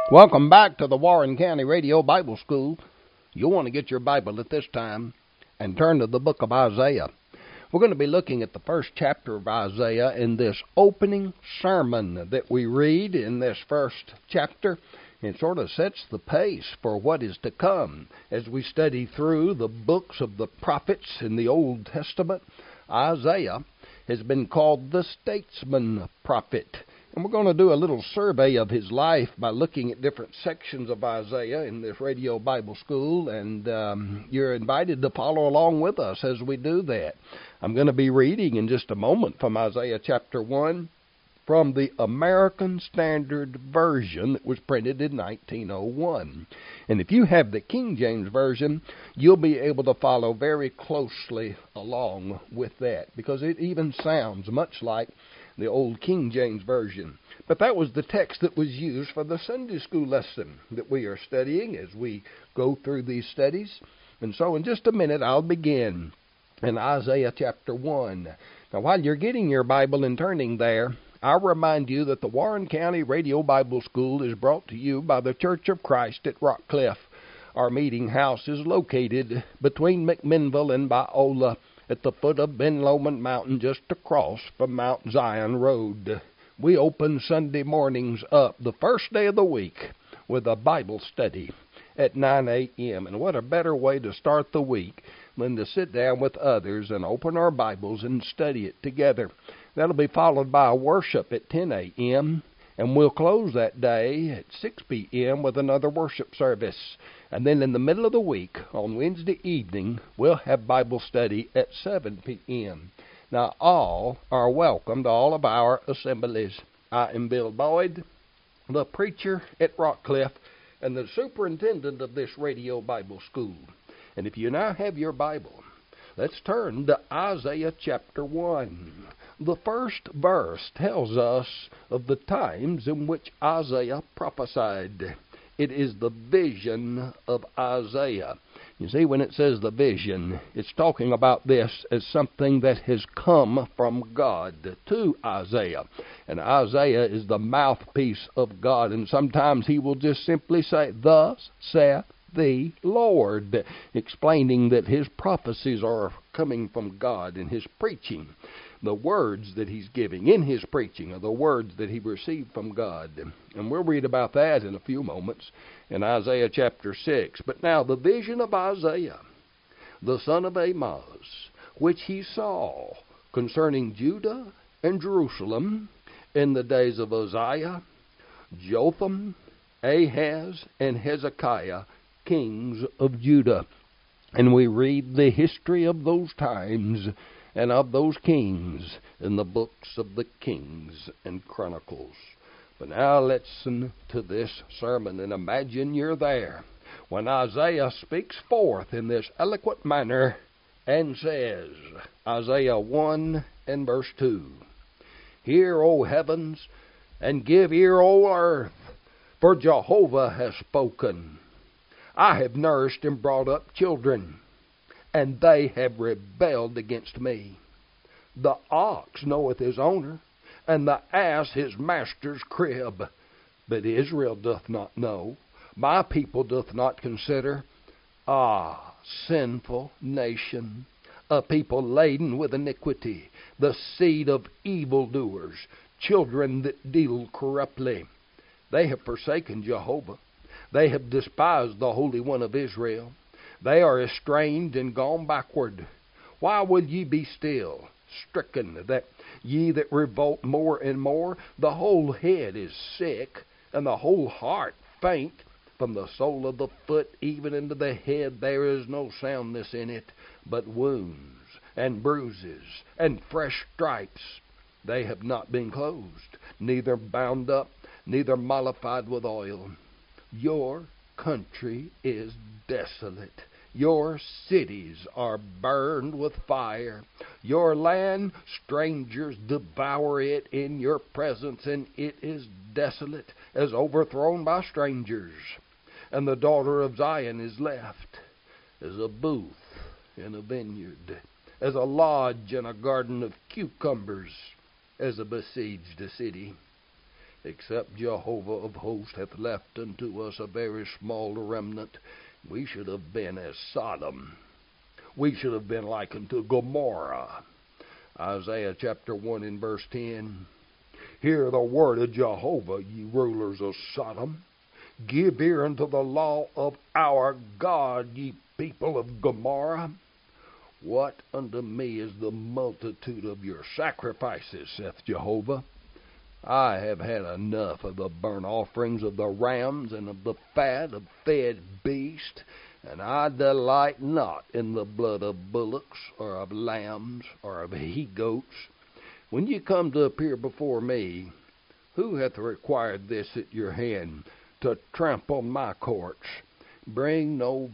Welcome back to the Warren County Radio Bible School. You'll want to get your Bible at this time and turn to the book of Isaiah. We're going to be looking at the first chapter of Isaiah in this opening sermon that we read in this first chapter. It sort of sets the pace for what is to come as we study through the books of the prophets in the Old Testament. Isaiah has been called the statesman prophet. And we're going to do a little survey of his life by looking at different sections of Isaiah in this Radio Bible School, and you're invited to follow along with us as we do that. I'm going to be reading in just a moment from Isaiah chapter 1 from the American Standard Version that was printed in 1901. And if you have the King James Version, you'll be able to follow very closely along with that, because it even sounds much like the old King James Version. But that was the text that was used for the Sunday school lesson that we are studying as we go through these studies. And so in just a minute, I'll begin in Isaiah chapter 1. Now, while you're getting your Bible and turning there, I'll remind you that the Warren County Radio Bible School is brought to you by the Church of Christ at Rockcliff. Our meeting house is located between McMinnville and Biola, at the foot of Ben Lomond Mountain, just across from Mount Zion Road. We open Sunday mornings up the first day of the week with a Bible study at 9 a.m. And what a better way to start the week than to sit down with others and open our Bibles and study it together. That'll be followed by a worship at 10 a.m., and we'll close that day at 6 p.m. with another worship service. And then in the middle of the week, on Wednesday evening, we'll have Bible study at 7 p.m. Now, all are welcome to all of our assemblies. I am Bill Boyd, the preacher at Rockcliff, and the superintendent of this Radio Bible School. And if you now have your Bible, let's turn to Isaiah chapter 1. The first verse tells us of the times in which Isaiah prophesied. It is the vision of Isaiah. You see, when it says the vision, it's talking about this as something that has come from God to Isaiah. And Isaiah is the mouthpiece of God. And sometimes he will just simply say, "Thus saith the Lord," explaining that his prophecies are coming from God in his preaching. The words that he's giving in his preaching are the words that he received from God. And we'll read about that in a few moments in Isaiah chapter 6. But now the vision of Isaiah, the son of Amos, which he saw concerning Judah and Jerusalem in the days of Uzziah, Jotham, Ahaz, and Hezekiah, kings of Judah. And we read the history of those times and of those kings in the books of the Kings and Chronicles. But now listen to this sermon and imagine you're there when Isaiah speaks forth in this eloquent manner and says, Isaiah 1 and verse 2, "Hear, O heavens, and give ear, O earth, for Jehovah has spoken. I have nourished and brought up children, and they have rebelled against me. The ox knoweth his owner, and the ass his master's crib. But Israel doth not know, my people doth not consider. Ah, sinful nation, a people laden with iniquity, the seed of evildoers, children that deal corruptly. They have forsaken Jehovah. They have despised the Holy One of Israel. They are estranged and gone backward. Why will ye be still, stricken, that ye that revolt more and more? The whole head is sick, and the whole heart faint. From the sole of the foot even into the head there is no soundness in it, but wounds and bruises and fresh stripes. They have not been closed, neither bound up, neither mollified with oil. Your country is desolate. Your cities are burned with fire. Your land, strangers devour it in your presence, and it is desolate, as overthrown by strangers. And the daughter of Zion is left as a booth in a vineyard, as a lodge in a garden of cucumbers, as a besieged city. Except Jehovah of hosts hath left unto us a very small remnant, we should have been as Sodom. We should have been like unto Gomorrah. Isaiah chapter 1 and verse 10. Hear the word of Jehovah, ye rulers of Sodom. Give ear unto the law of our God, ye people of Gomorrah. What unto me is the multitude of your sacrifices, saith Jehovah? I have had enough of the burnt offerings of the rams and of the fat of fed beasts, and I delight not in the blood of bullocks or of lambs or of he-goats. When ye come to appear before me, who hath required this at your hand, to trample my courts? Bring no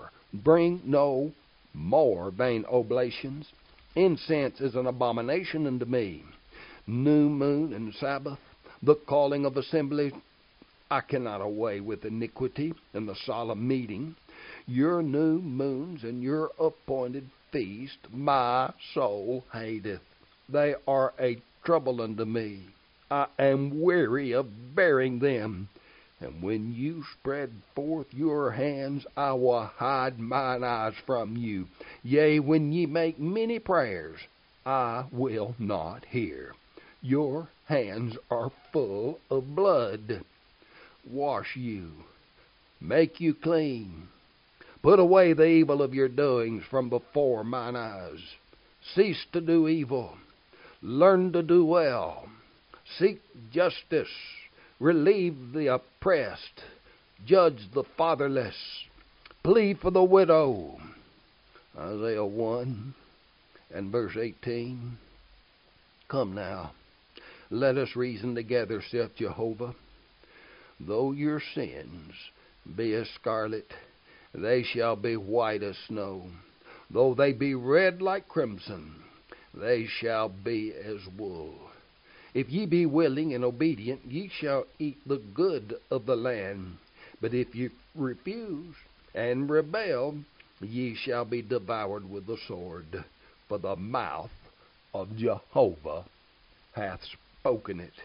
more vain oblations. Incense is an abomination unto me. New moon and Sabbath, the calling of assembly, I cannot away with iniquity in the solemn meeting. Your new moons and your appointed feast my soul hateth. They are a trouble unto me. I am weary of bearing them. And when you spread forth your hands, I will hide mine eyes from you. Yea, when ye make many prayers, I will not hear. Your hands are full of blood. Wash you, make you clean. Put away the evil of your doings from before mine eyes. Cease to do evil. Learn to do well. Seek justice. Relieve the oppressed. Judge the fatherless. Plead for the widow. Isaiah 1 and verse 18. Come now, let us reason together, saith Jehovah. Though your sins be as scarlet, they shall be white as snow. Though they be red like crimson, they shall be as wool. If ye be willing and obedient, ye shall eat the good of the land. But if ye refuse and rebel, ye shall be devoured with the sword. For the mouth of Jehovah hath spoken it.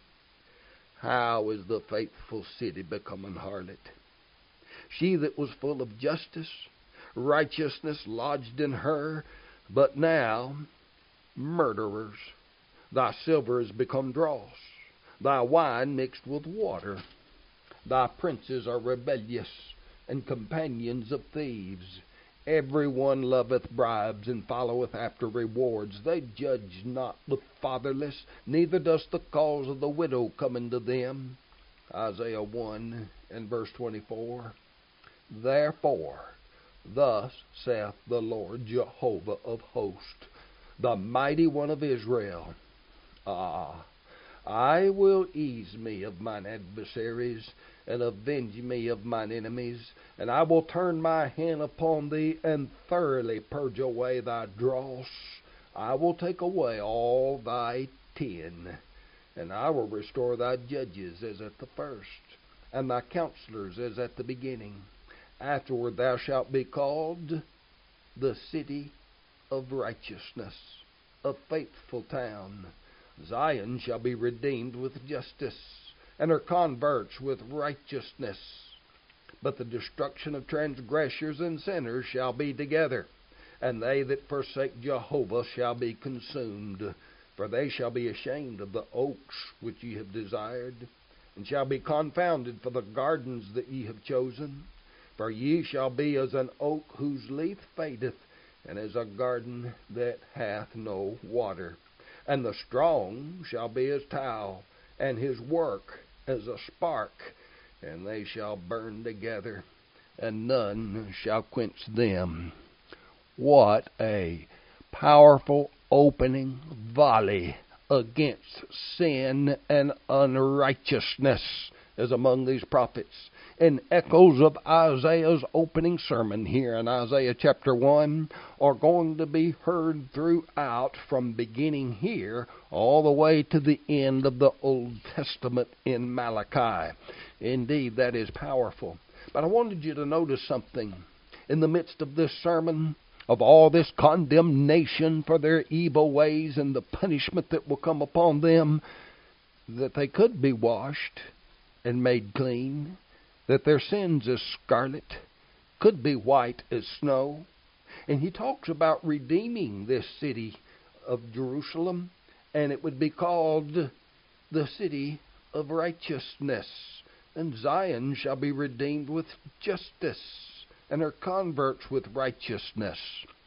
How is the faithful city become an harlot? She that was full of justice, righteousness lodged in her, but now murderers. Thy silver is become dross, thy wine mixed with water. Thy princes are rebellious, and companions of thieves. Every one loveth bribes, and followeth after rewards. They judge not the fatherless, neither doth the cause of the widow come unto them. Isaiah 1 and verse 24. Therefore, thus saith the Lord Jehovah of hosts, the mighty one of Israel, I will ease me of mine adversaries, and avenge me of mine enemies, and I will turn my hand upon thee, and thoroughly purge away thy dross. I will take away all thy tin, and I will restore thy judges as at the first, and thy counselors as at the beginning. Afterward thou shalt be called the city of righteousness, a faithful town. Zion shall be redeemed with justice, and her converts with righteousness. But the destruction of transgressors and sinners shall be together, and they that forsake Jehovah shall be consumed. For they shall be ashamed of the oaks which ye have desired, and shall be confounded for the gardens that ye have chosen. For ye shall be as an oak whose leaf fadeth, and as a garden that hath no water. And the strong shall be as tow, and his work as a spark, and they shall burn together, and none shall quench them. What a powerful opening volley against sin and unrighteousness is among these prophets. And echoes of Isaiah's opening sermon here in Isaiah chapter 1 are going to be heard throughout, from beginning here all the way to the end of the Old Testament in Malachi. Indeed, that is powerful. But I wanted you to notice something. In the midst of this sermon, of all this condemnation for their evil ways and the punishment that will come upon them, that they could be washed and made clean, that their sins as scarlet could be white as snow. And he talks about redeeming this city of Jerusalem, and it would be called the city of righteousness. And Zion shall be redeemed with justice, and her converts with righteousness.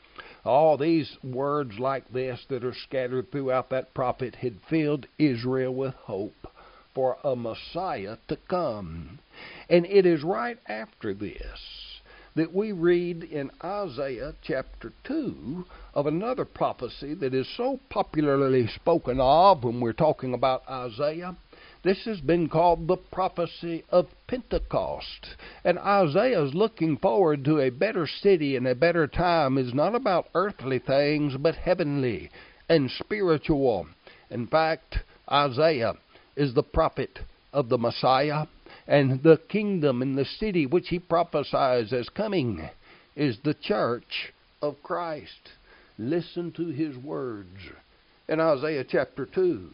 All these words like this that are scattered throughout that prophet had filled Israel with hope for a Messiah to come. And it is right after this that we read in Isaiah chapter 2 of another prophecy that is so popularly spoken of when we're talking about Isaiah. This has been called the prophecy of Pentecost. And Isaiah is looking forward to a better city and a better time. It's not about earthly things, but heavenly and spiritual. In fact, Isaiah is the prophet of the Messiah, and the kingdom and the city which he prophesies as coming is the church of Christ. Listen to his words in Isaiah chapter 2.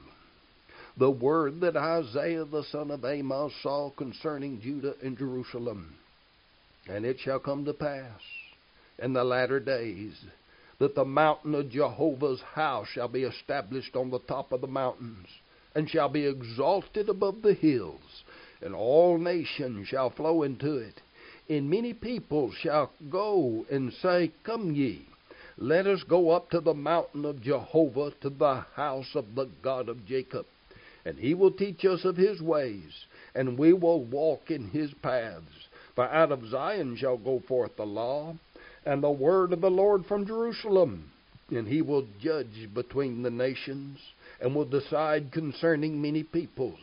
The word that Isaiah the son of Amos saw concerning Judah and Jerusalem. And it shall come to pass in the latter days that the mountain of Jehovah's house shall be established on the top of the mountains, and shall be exalted above the hills, and all nations shall flow into it. And many people shall go and say, Come ye, let us go up to the mountain of Jehovah, to the house of the God of Jacob. And he will teach us of his ways, and we will walk in his paths. For out of Zion shall go forth the law, and the word of the Lord from Jerusalem. And he will judge between the nations, and will decide concerning many peoples.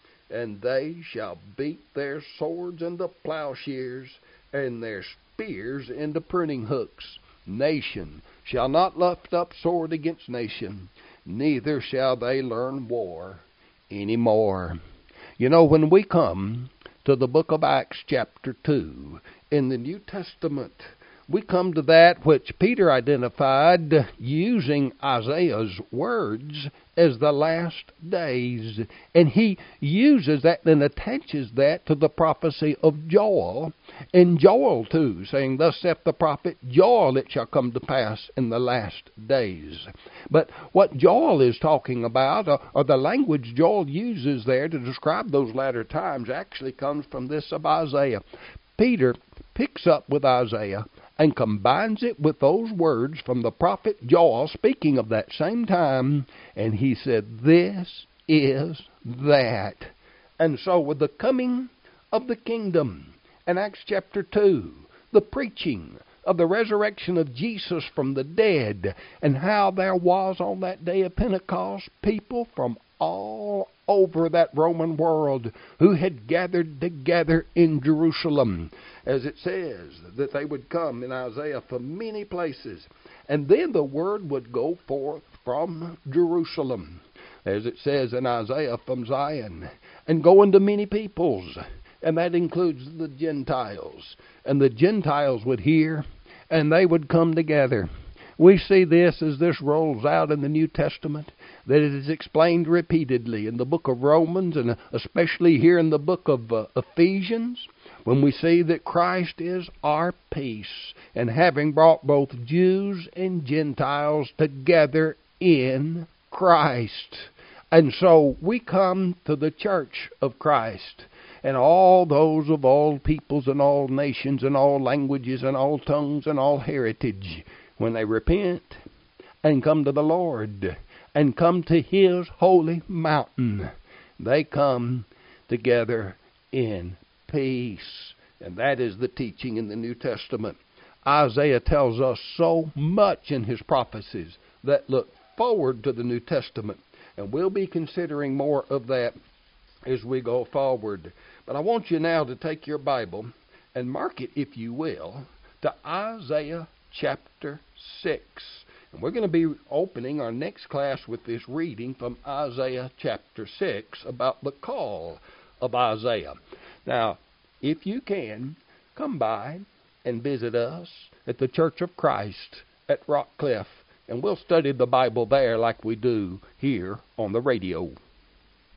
And they shall beat their swords into plowshares, and their spears into pruning hooks. Nation shall not lift up sword against nation, neither shall they learn war anymore. You know, when we come to the book of Acts chapter 2 in the New Testament, we come to that which Peter identified using Isaiah's words as the last days. And he uses that and attaches that to the prophecy of Joel in Joel 2, saying, Thus saith the prophet Joel, it shall come to pass in the last days. But what Joel is talking about, or the language Joel uses there to describe those latter times, actually comes from this of Isaiah. Peter picks up with Isaiah and combines it with those words from the prophet Joel, speaking of that same time, and he said, This is that. And so with the coming of the kingdom, in Acts chapter 2, the preaching of the resurrection of Jesus from the dead, and how there was on that day of Pentecost people from all over that Roman world who had gathered together in Jerusalem, as it says that they would come in Isaiah from many places. And then the word would go forth from Jerusalem, as it says in Isaiah, from Zion, and go into many peoples. And that includes the Gentiles. And the Gentiles would hear, and they would come together. We see this as this rolls out in the New Testament, that it is explained repeatedly in the book of Romans, and especially here in the book of Ephesians, when we see that Christ is our peace, and having brought both Jews and Gentiles together in Christ. And so we come to the church of Christ, and all those of all peoples and all nations and all languages and all tongues and all heritage, when they repent and come to the Lord and come to his holy mountain, they come together in peace. And that is the teaching in the New Testament. Isaiah tells us so much in his prophecies that look forward to the New Testament. And we'll be considering more of that as we go forward. But I want you now to take your Bible and mark it, if you will, to Isaiah chapter 6. And we're going to be opening our next class with this reading from Isaiah chapter 6 about the call of Isaiah. Now, if you can, come by and visit us at the Church of Christ at Rockcliffe, and we'll study the Bible there like we do here on the radio.